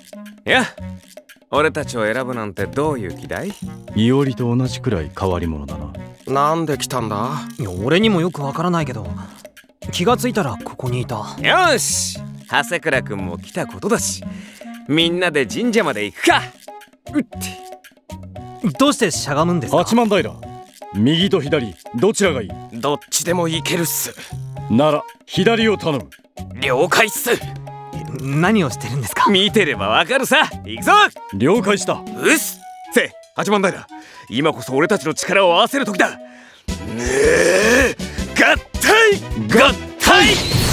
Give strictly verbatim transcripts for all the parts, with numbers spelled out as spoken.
いや、俺たちを選ぶなんてどういう気だい？ いおりと同じくらい変わり者だな。 なんで来たんだ？ いや、俺にもよくわからないけど、気がついたらここにいた。 よし、長谷倉くんも来たことだし、みんなで神社まで行くか。うって。 どうしてしゃがむんですか？ 八幡平、右と左どちらがいい？ どっちでもいけるっす。 なら左を頼む。 了解っす。 何をしてるんですか？ 見てればわかるさ。行くぞ。 了解した。 うっす。 せ、八幡平、今こそ俺たちの力を合わせる時だ。ねえ、合体合体。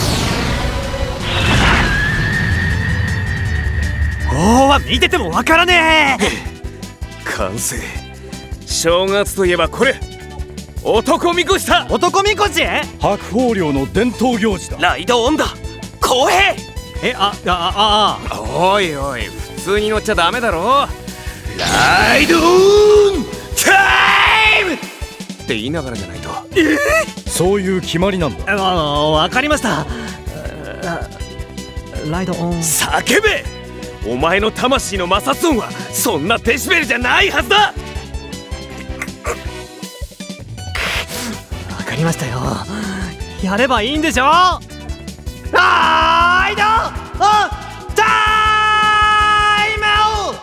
おー、見ててもわからねえ。 完成。正月といえばこれ、男みこしだ。 男みこし？ 白鵬領の伝統行事だ。 ライドオンだ。公平。 え、あ、あ、あ、あ。 おいおい、普通に乗っちゃダメだろ。 ライドオンタイムって言いながらじゃないと。 えー、そういう決まりなんだ。 あ、わかりました。ライドオン。 叫べ。お前の魂の摩擦音はそんなデシベルじゃないはずだ。 わかりましたよ。やればいいんでしょ。ライドオンタイム。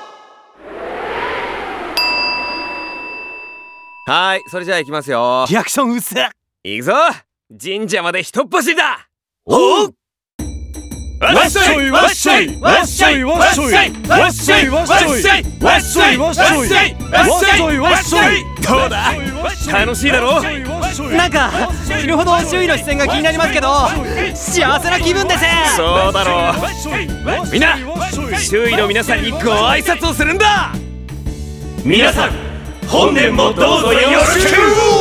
はい、それじゃあ行きますよ。 リアクション薄っ。 行くぞ。神社までひとっ走りだ。 おう。 わっしょいわっしょいわっしょいわっしょいわっしょいわっしょいわっしょいわっしょいわっしょいわっしょいわっしょい。 どうだ、楽しいだろ。 なんか死ぬほど周囲の視線が気になりますけど、幸せな気分です。 そうだろう。みんな、周囲の皆さんにご挨拶をするんだ。 皆さん、本年もどうぞよろしく。